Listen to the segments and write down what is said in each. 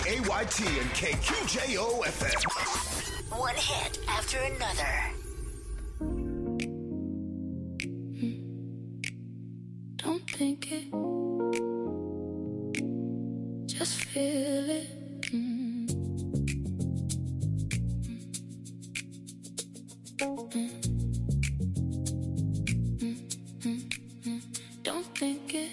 KYT and KQJO FM. One hit after another. Don't think it, just feel it. Don't think it.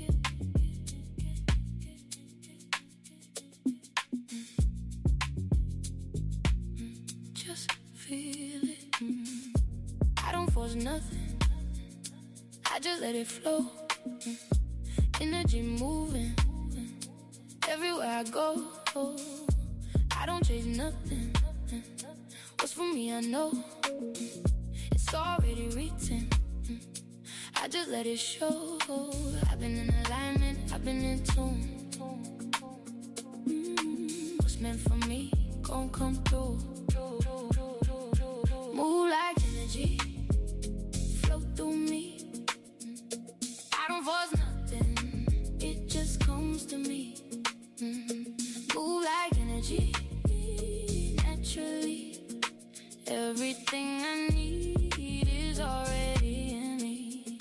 Just feel it. I don't force nothing. I just let it flow. Energy moving everywhere I go. I don't chase nothing. What's for me, I know. It's already written. I just let it show. I've been in alignment, I've been in tune. What's meant for me, gon' come through. Move like energy, flow through me. I don't force nothing, it just comes to me. Move like energy, naturally. Everything I need is already in me.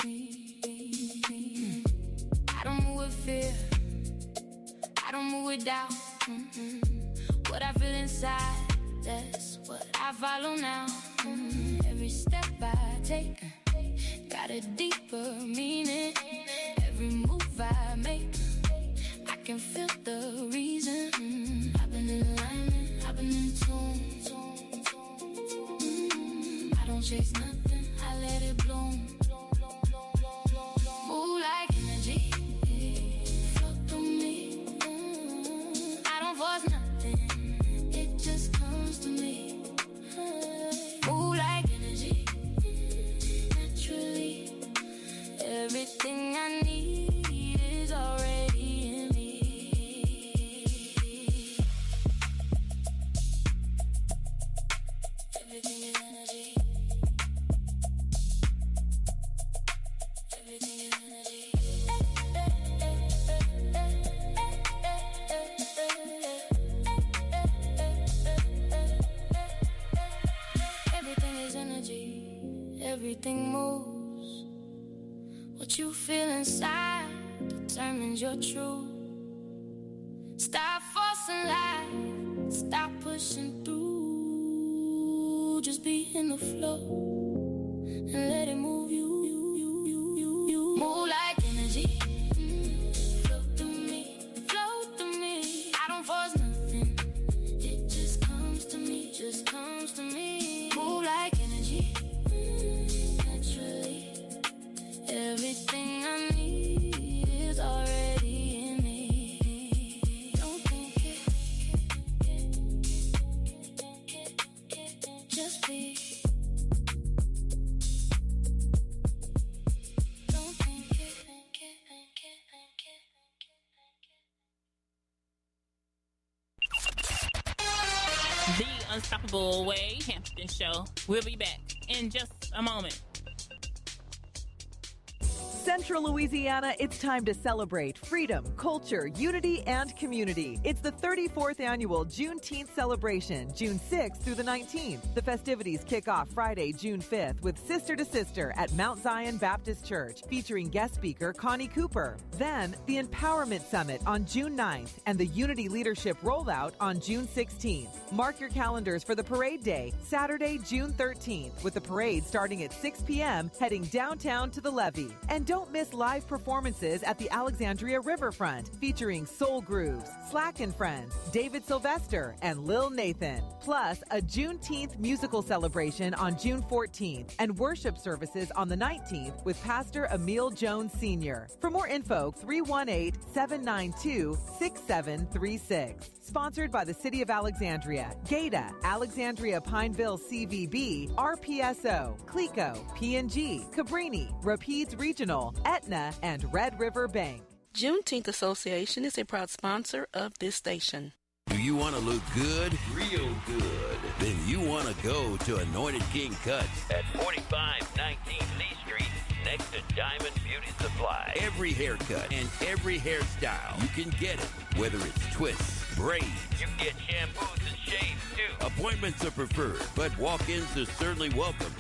I don't move with fear, I don't move with doubt. What I feel inside, that's what I follow now. Every step I take got a deeper meaning. Every move I make, I can feel the reason. I've been in alignment, I've been in tune. I don't chase nothing, I let it bloom. Move like energy, flow through me. I don't force nothing, it just comes to me. Move like energy, naturally. Everything I need is already in me. Everything is energy. Everything is energy. Everything is energy. Everything moves. What you feel inside determines your truth. Stop forcing life, stop pushing through. Just be in the flow and let it move you. Move like energy, flow through me, flow through me. I don't force nothing, it just comes to me, just comes to me. Move like energy, naturally. Everything I need is already in me. Don't think it, just be. Don't think it. The Unstoppable Way Hampton Show. We'll be back in just a moment. Central Louisiana, it's time to celebrate freedom, culture, unity, and community. It's the 34th annual Juneteenth celebration, June 6th through the 19th. The festivities kick off Friday, June 5th with Sister to Sister at Mount Zion Baptist Church, featuring guest speaker Connie Cooper. Then, the Empowerment Summit on June 9th and the Unity Leadership Rollout on June 16th. Mark your calendars for the parade day, Saturday, June 13th, with the parade starting at 6 p.m., heading downtown to the levee. And don't miss live performances at the Alexandria Riverfront, featuring Soul Grooves, Slack and Friends, David Sylvester, and Lil Nathan. Plus, a Juneteenth musical celebration on June 14th and worship services on the 19th with Pastor Emil Jones Sr. For more info, 318-792-6736. Sponsored by the City of Alexandria, GATA, Alexandria Pineville CVB, RPSO, Clico, P&G, Cabrini, Rapides Regional, Aetna, and Red River Bank. Juneteenth Association is a proud sponsor of this station. Do you want to look good? Real good. Then you want to go to Anointed King Cuts at 4519 C Street, next to Diamond Beauty Supply. Every haircut and every hairstyle, you can get it. Whether it's twists, braids, you can get shampoos and shaves too. Appointments are preferred, but walk-ins are certainly welcome.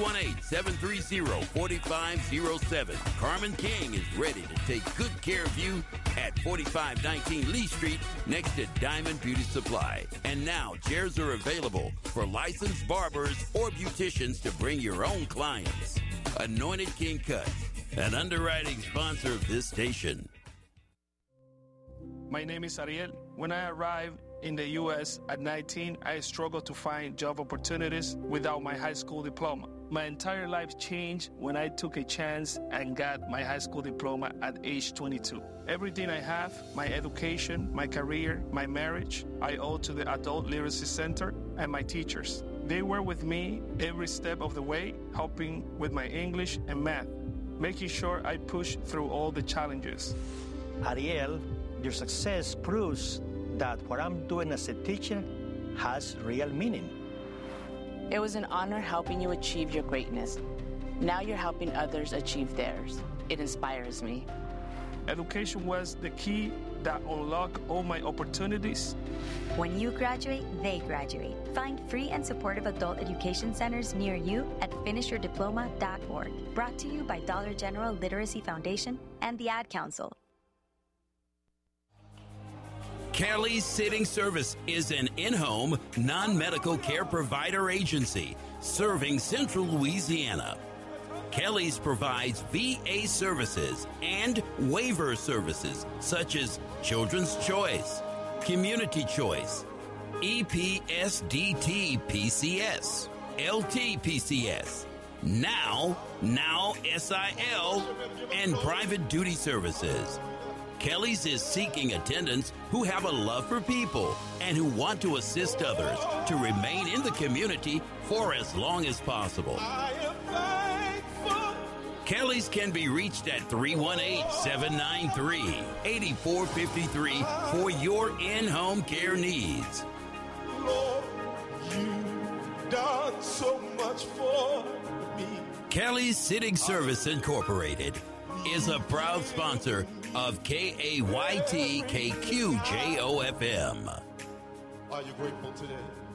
318-730-4507. Carmen King is ready to take good care of you at 4519 Lee Street next to Diamond Beauty Supply. And now, chairs are available for licensed barbers or beauticians to bring your own clients. Anointed King Cuts, an underwriting sponsor of this station. My name is Ariel. When I arrived in the U.S. at 19, I struggled to find job opportunities without my high school diploma. My entire life changed when I took a chance and got my high school diploma at age 22. Everything I have, my education, my career, my marriage, I owe to the Adult Literacy Center and my teachers. They were with me every step of the way, helping with my English and math, making sure I push through all the challenges. Ariel, your success proves that what I'm doing as a teacher has real meaning. It was an honor helping you achieve your greatness. Now you're helping others achieve theirs. It inspires me. Education was the key that unlocked all my opportunities. When you graduate, they graduate. Find free and supportive adult education centers near you at finishyourdiploma.org. Brought to you by Dollar General Literacy Foundation and the Ad Council. Kelly's Sitting Service is an in-home, non-medical care provider agency serving Central Louisiana. Kelly's provides VA services and waiver services such as Children's Choice, Community Choice, EPSDT PCS, LT-PCS, Now SIL, and Private Duty Services. Kelly's is seeking attendants who have a love for people and who want to assist others to remain in the community for as long as possible. Kelly's can be reached at 318-793-8453 for your in-home care needs. Lord, you've done so much for me. Kelly's Sitting Service Incorporated is a proud sponsor of KAYT KQJO-FM. Are you grateful today?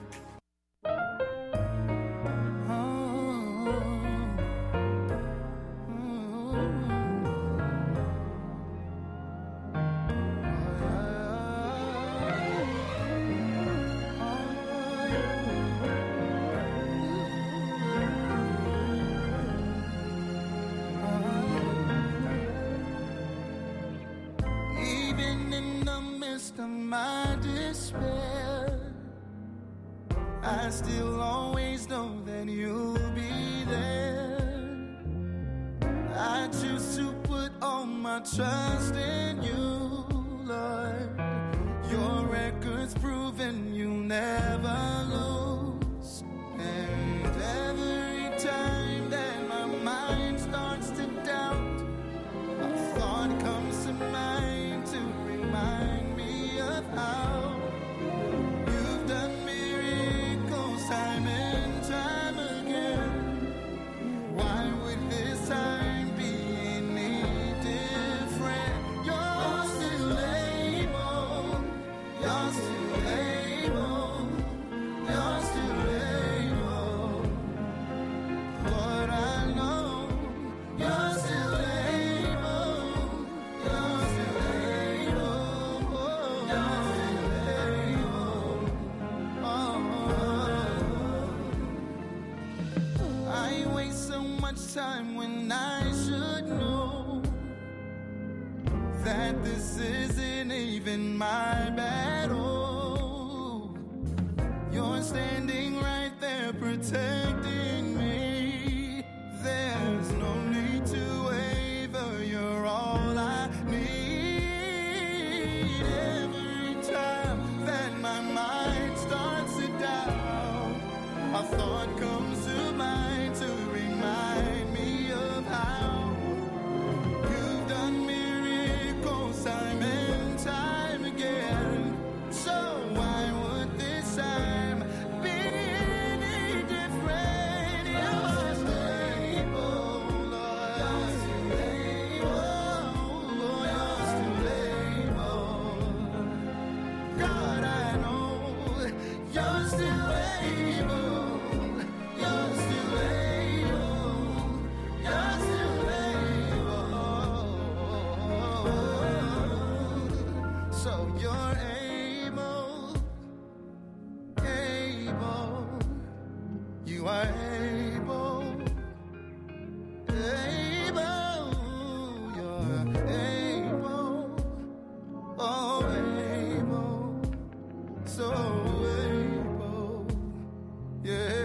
My despair, I still always know that you'll be there. I choose to put all my trust in you, Lord. Your record's proven you never lose. And every time that my mind starts to doubt, a thought comes to mind to remind of how you've done miracles time and time again. Why would this time be any different? You're still able. You're still able. You're still able. Lord, I know you're still able. You're still able. I waste so much time when I should know that this isn't even my battle. You're standing right there protecting me. There's no need to waver, you're all I need. Every time that my mind starts to doubt, a thought comes to mind to remind me of how you've done miracles time and time again. So why would this time be any different? you are able, able, you're able, oh, able, so able, yeah.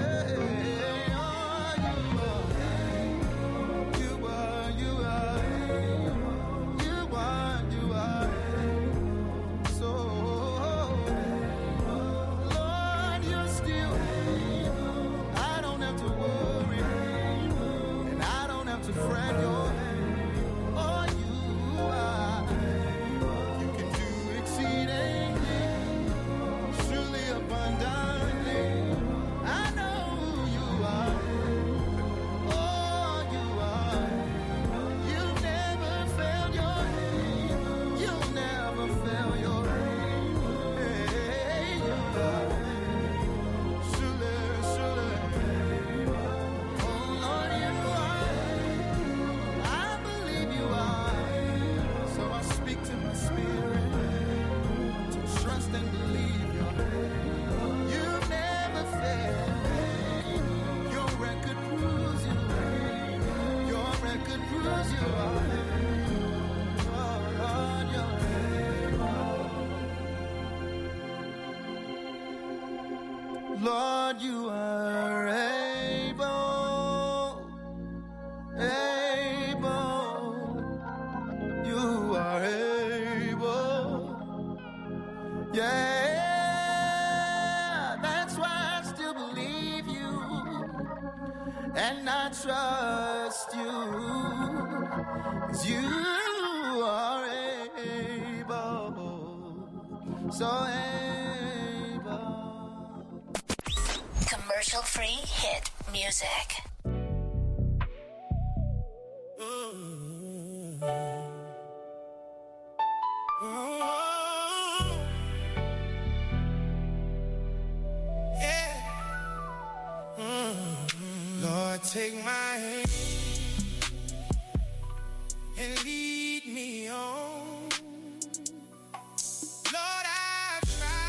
Lord, you are able, able, you are able, yeah, that's why I still believe you, and I trust you, 'cause you are able, so Commercial-free hit music. Lord, take my hand and lead me on. Lord, I've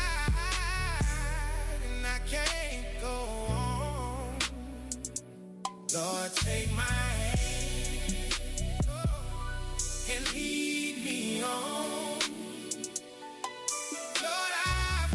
tried and I can't go on. Lord, take my hand and lead me on. Lord, I've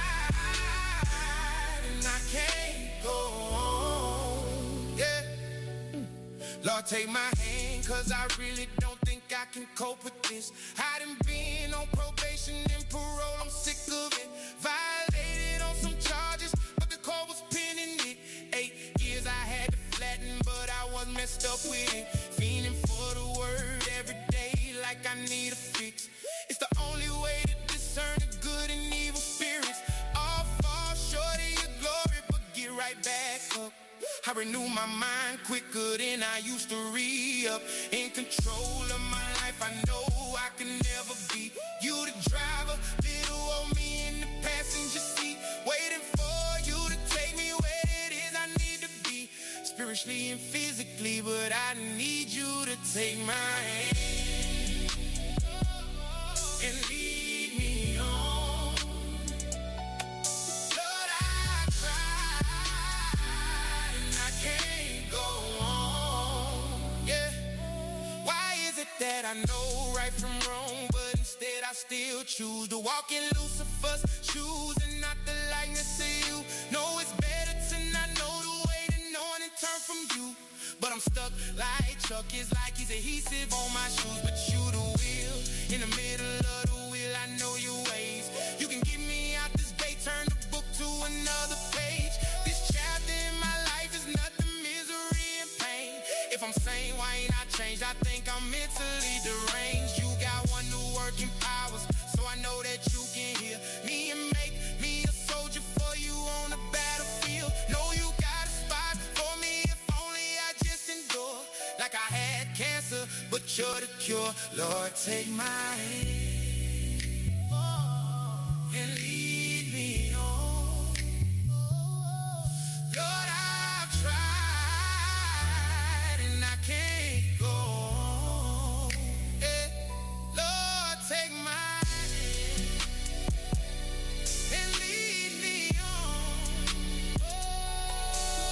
tried and I can't go on. Yeah. Lord, take my hand, 'cause I really don't think I can cope with this. I done been on probation and parole, I'm sick of it. Violated on some charges, but the court was pinning it. 8 years I had to flatten, but I was messed up with it. Feeling for the word every day like I need a fix. It's the only way to discern the good and evil spirits. All fall short of your glory, but get right back up. I renew my mind quicker than I used to re-up. In control of my life, I know I can never be. You the driver, little old me in the passenger seat, waiting for you to take me where it is I need to be, spiritually and physically, but I need you to take my hand and lead me on. Lord, I tried and I can't go on. Yeah. Why is it that I know right from wrong, but instead I still choose to walk in Lucifer's shoes and not the likeness of you? Know it's better to not know the way to know and turn from you. But I'm stuck like Chuck, it's like he's adhesive on my shoes. But you the wheel, in the middle of the wheel, I know your ways. You can get me out this gate, turn the book to another page. This chapter in my life is nothing, misery and pain. If I'm sane, why ain't I changed? I think I'm mentally deranged. You got one new working powers, so I know that you can hear me and make me a soldier for you on the battlefield. Know you got a spot for me if only I just endure. Like I had cancer, but you're the cure. Lord, take my hand and lead me on. Lord, I've tried and I can't go on. Yeah. Lord, take my hand and lead me on.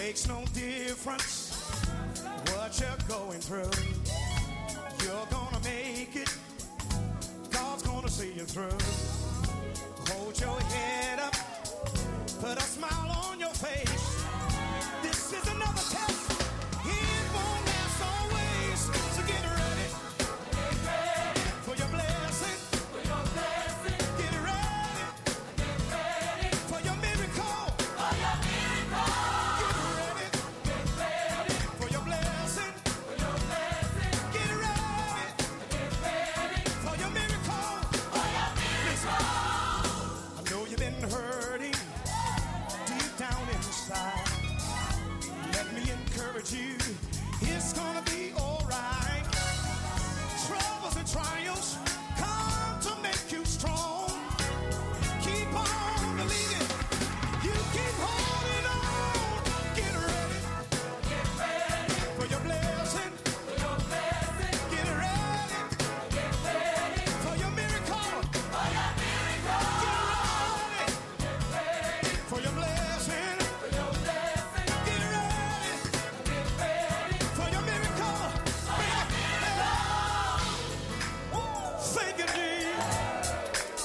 makes no difference what you're going through. You're gonna make it. God's gonna see you through. Hold your head up. Put a smile on your face. This is another test. It won't last always. So get ready. Get ready for your blessing. For your blessing. Get ready. Get ready for your miracle. For your miracle. Get ready. Get ready for your blessing. For your blessing. Get ready. Get ready for your miracle. For your miracle. I know you've been hurting deep down inside. Let me encourage you. It's gonna be alright. Troubles and trials come to make you strong. Keep on believing. You keep holding on. Get ready. Get ready for your blessing. For your blessing. Get ready. Get ready for your miracle. For your miracle. Get ready. For your blessing. For your blessing. Get ready. Get ready for your miracle. For your miracle. Thank you, Jesus.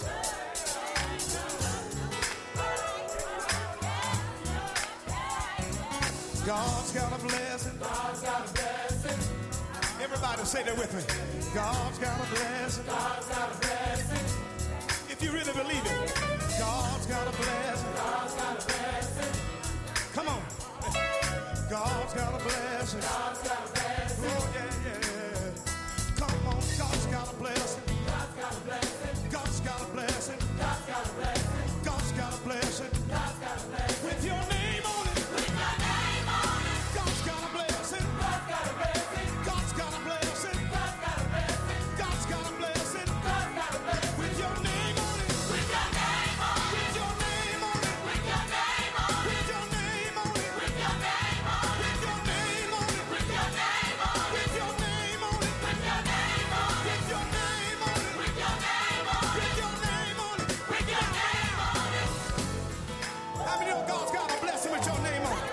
God's got a blessing. God's got a blessing. Everybody say that with me. God's got a blessing. God's got a blessing. If you really believe it, God's got a blessing. God's got a blessing. Come on. God's got a blessing. God's got a blessing. Oh, yeah, yeah. Come on. God's got a blessing. God's got a blessing. God's got a blessing. God's got a blessing. God's got a blessing. God's got a blessing. With your name on it. With your name on it. God's got a blessing. God's got a blessing. God's got a blessing. God's got a blessing. God's got a blessing. God's got a blessing. With your name on it. With your name on it. With your name on it. With your name on it. With your name on it. With your name on it. With your name on it. With your name on it. With your name on it. With your name on it. With your name on it. With your name on it. With your name on it. With your name on it. How many know God's got a blessing with your name on it?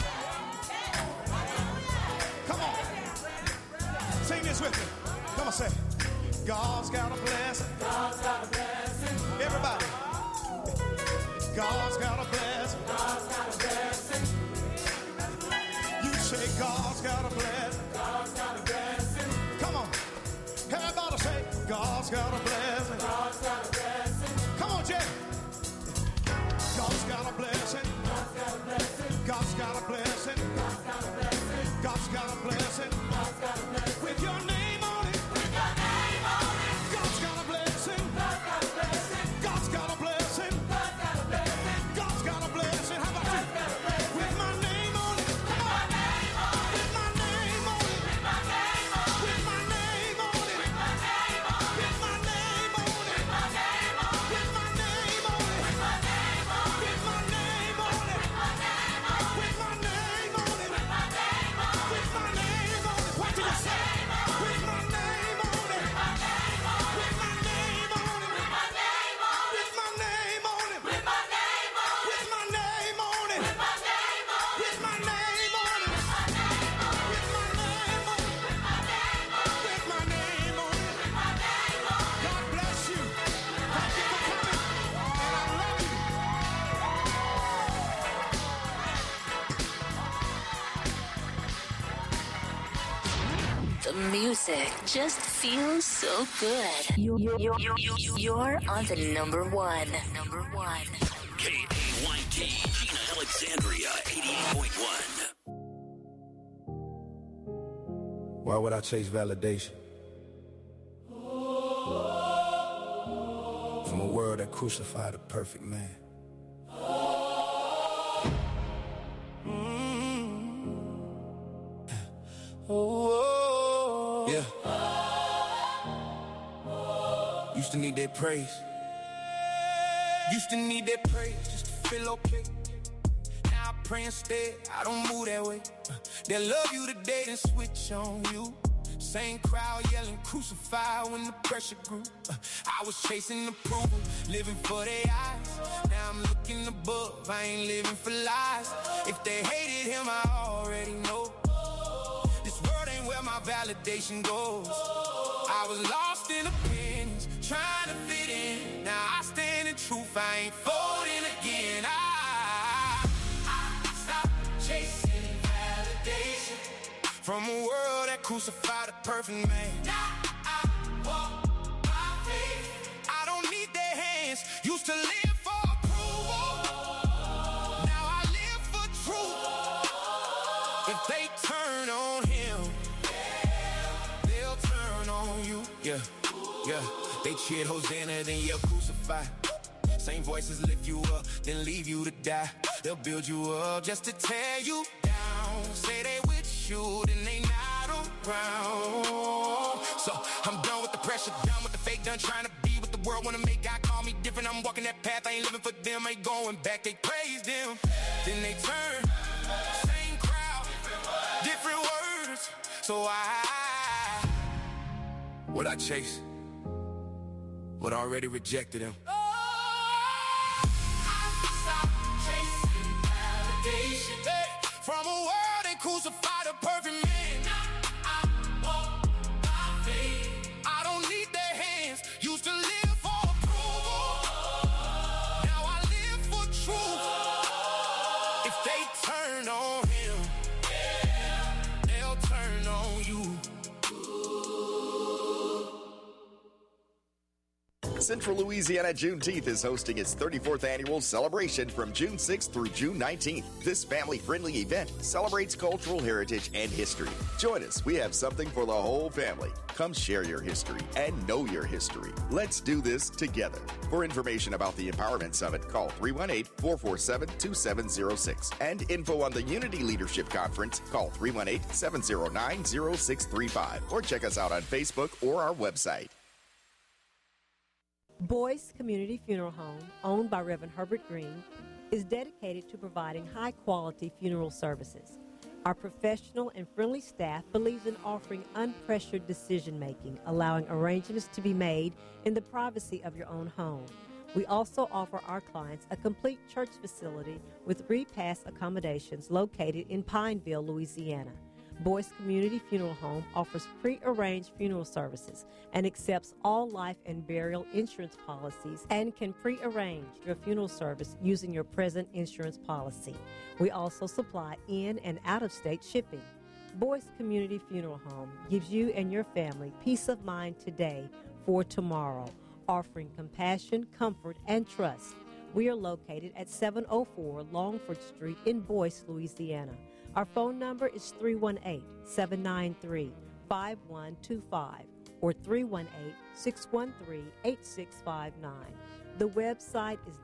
Come on. Sing this with me. Come on, say. God's got a blessing. God's got a blessing. Everybody. God's got a blessing. God's got a blessing. You say God's got a blessing. God's got a blessing. Come on. Everybody say God's got a blessing. God's got a blessing. Come on, Jay. God's got a blessing. God's got a blessing. God's got a blessing. God's got a blessing. God's got a blessing. God's got a blessing. With your name on it. With your name on it. God's got a blessing. God's got a blessing. God's got a blessing. God's got a blessing. God's got a blessing. How about you? With my name on it. With my name on it. With my name on it. With my name on it. With my name on it. With my name on it. With my name on it. With my name on it. With my name on it. With my name on it. With my name on it. With my name on it. With my name on it. With my name on it. With my name on it. What do you say? With my name on it. With my name on it. With my name on it. With my name on it. With my name on it. With my name on it. With my name on it. With my name on it. With my name on it. With my name on it. With my name on it. With my name on it. With my name on it. With my name on it. God bless you. Thank you for coming. And I love you. The music just feels so good. You're on the number one. KAYT, Gina Alexandria, 88.1. Why would I chase validation from a world that crucified a perfect man? Yeah. Used to need that praise. Used to need that praise just to feel okay. Now I pray instead, I don't move that way. They'll love you today, then switch on you. Same crowd yelling crucify when the pressure grew. I was chasing approval, living for their eyes. Now I'm looking above, I ain't living for lies. If they hated him, I already know. This world ain't where my validation goes. I was lost in opinions, trying to fit in. Now I stand in truth, I ain't folding again. I stopped chasing validation from a world that crucified a perfect man. Now I walk by faith. I don't need their hands. Used to live for approval. Now I live for truth. If they turn on him, they'll turn on you. Yeah, yeah. They cheered Hosanna, then you're crucified. Same voices lift you up, then leave you to die. They'll build you up just to tear you down. Say they with you, then they not around. So I'm done with the pressure, done with the fake, done trying to be what the world wanna make. God call me different, I'm walking that path. I ain't living for them, ain't going back. They praise them, then they turn. Same crowd, different words. So what I chase, what already rejected him. From a world that crucified a perfect man. I walk by faith. I don't need their hands. Used to live for approval. Now I live for truth. If they turn on him, they'll turn on you. Central Louisiana Juneteenth is hosting its 34th annual celebration from June 6th through June 19th. This family-friendly event celebrates cultural heritage and history. Join us. We have something for the whole family. Come share your history and know your history. Let's do this together. For information about the Empowerment Summit, call 318-447-2706. And info on the Unity Leadership Conference, call 318-709-0635. Or check us out on Facebook or our website. Boyce Community Funeral Home, owned by Reverend Herbert Green, is dedicated to providing high-quality funeral services. Our professional and friendly staff believes in offering unpressured decision-making, allowing arrangements to be made in the privacy of your own home. We also offer our clients a complete church facility with repast accommodations located in Pineville, Louisiana. Boyce Community Funeral Home offers pre-arranged funeral services and accepts all life and burial insurance policies and can pre-arrange your funeral service using your present insurance policy. We also supply in- and out-of-state shipping. Boyce Community Funeral Home gives you and your family peace of mind today for tomorrow, offering compassion, comfort, and trust. We are located at 704 Longford Street in Boyce, Louisiana. Our phone number is 318-793-5125 or 318-613-8659. The website is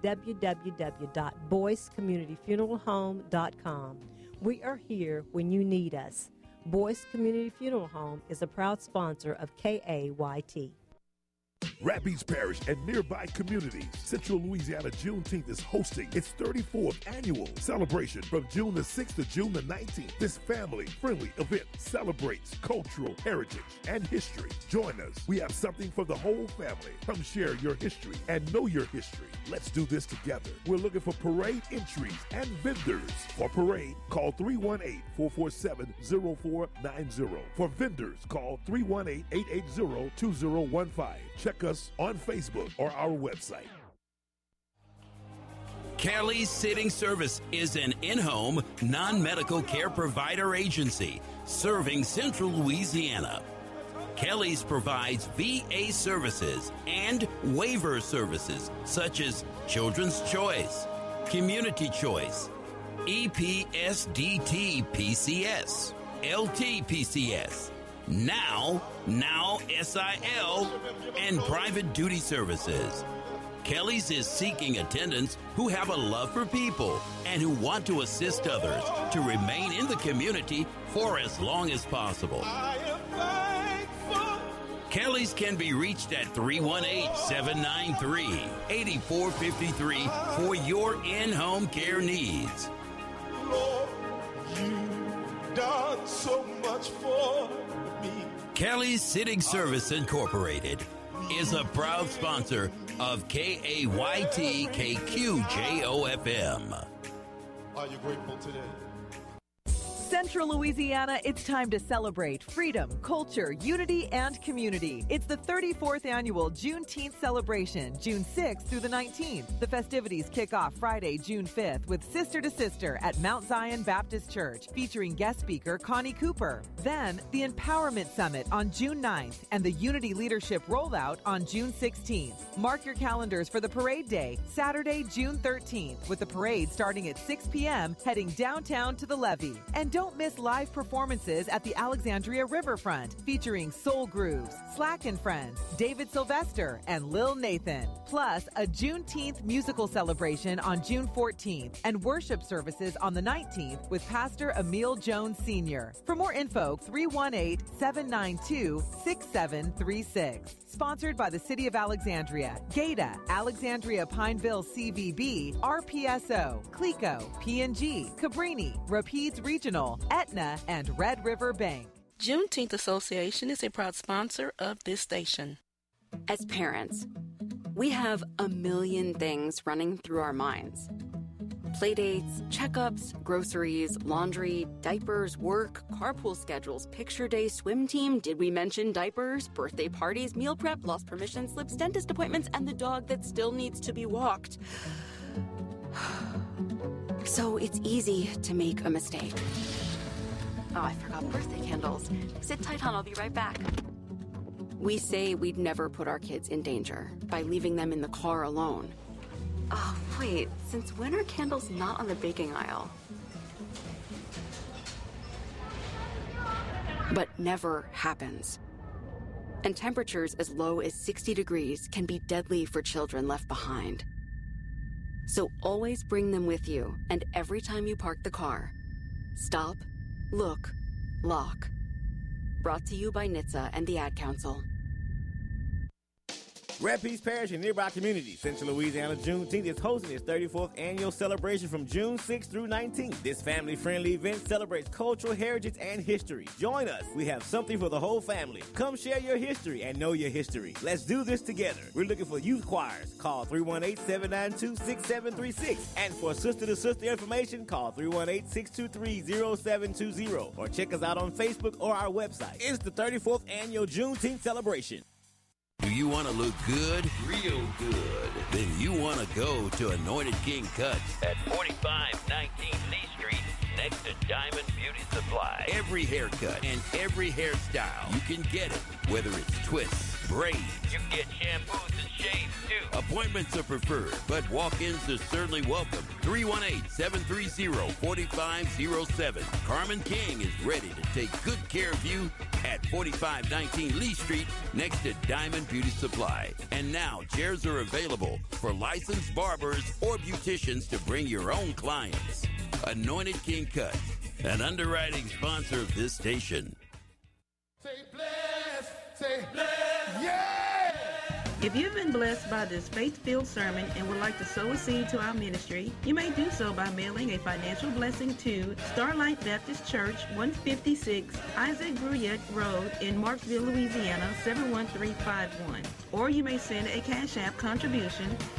www.boycecommunityfuneralhome.com. We are here when you need us. Boyce Community Funeral Home is a proud sponsor of KAYT. Rapides Parish and nearby communities. Central Louisiana Juneteenth is hosting its 34th annual celebration from June the 6th to June the 19th. This family-friendly event celebrates cultural heritage and history. Join us. We have something for the whole family. Come share your history and know your history. Let's do this together. We're looking for parade entries and vendors. For parade, call 318-447-0490. For vendors, call 318-880-2015. Check us on Facebook or our website. Kelly's Sitting Service is an in-home, non-medical care provider agency serving Central Louisiana. Kelly's provides VA services and waiver services such as Children's Choice, Community Choice, EPSDT PCS, LT-PCS, Now SIL, and private duty services. Kelly's is seeking attendants who have a love for people and who want to assist others to remain in the community for as long as possible. Kelly's can be reached at 318-793-8453 for your in-home care needs. Lord, you've done so much for me. Kelly's Sitting Service Incorporated is a proud sponsor of KAYT KQJO-FM. Are you grateful today? Central Louisiana, it's time to celebrate freedom, culture, unity, and community. It's the 34th annual Juneteenth celebration, June 6th through the 19th. The festivities kick off Friday, June 5th with Sister to Sister at Mount Zion Baptist Church, featuring guest speaker Connie Cooper. Then, the Empowerment Summit on June 9th and the Unity Leadership Rollout on June 16th. Mark your calendars for the parade day, Saturday, June 13th, with the parade starting at 6 p.m., heading downtown to the levee. And don't miss live performances at the Alexandria Riverfront, featuring Soul Grooves, Slack and Friends, David Sylvester, and Lil Nathan. Plus, a Juneteenth musical celebration on June 14th and worship services on the 19th with Pastor Emil Jones Sr. For more info, 318-792-6736. Sponsored by the City of Alexandria, GATA, Alexandria Pineville CVB, RPSO, Clico, P&G, Cabrini, Rapides Regional, Aetna, and Red River Bank. Juneteenth Association is a proud sponsor of this station. As parents, we have a million things running through our minds. Playdates, checkups, groceries, laundry, diapers, work, carpool schedules, picture day, swim team, did we mention diapers, birthday parties, meal prep, lost permission slips, dentist appointments, and the dog that still needs to be walked. So it's easy to make a mistake. Oh, I forgot birthday candles. Sit tight, hon, I'll be right back. We say we'd never put our kids in danger by leaving them in the car alone. Oh, wait, since when are candles not on the baking aisle? But never happens. And temperatures as low as 60 degrees can be deadly for children left behind. So always bring them with you, and every time you park the car, stop, look, lock. Brought to you by NHTSA and the Ad Council. Rapides Parish and nearby communities, Central Louisiana Juneteenth is hosting its 34th annual celebration from June 6th through 19th. This family-friendly event celebrates cultural heritage and history. Join us. We have something for the whole family. Come share your history and know your history. Let's do this together. We're looking for youth choirs. Call 318-792-6736. And for sister-to-sister information, call 318-623-0720. Or check us out on Facebook or our website. It's the 34th annual Juneteenth celebration. Do you want to look good? Real good. Then you want to go to Anointed King Cuts at 4519 Lee Street next to Diamond Beauty Supply. Every haircut and every hairstyle, you can get it. Whether it's twists, braids. You can get shampoos and shaves too. Appointments are preferred, but walk-ins are certainly welcome. 318-730-4507. Carmen King is ready to take good care of you at 4519 Lee Street next to Diamond Beauty Supply. And now chairs are available for licensed barbers or beauticians to bring your own clients. Anointed King Cuts, an underwriting sponsor of this station. Say bless, say bless, yeah! If you've been blessed by this faith-filled sermon and would like to sow a seed to our ministry, you may do so by mailing a financial blessing to Starlight Baptist Church, 156 Isaac Bruyette Road in Marksville, Louisiana, 71351. Or you may send a Cash App contribution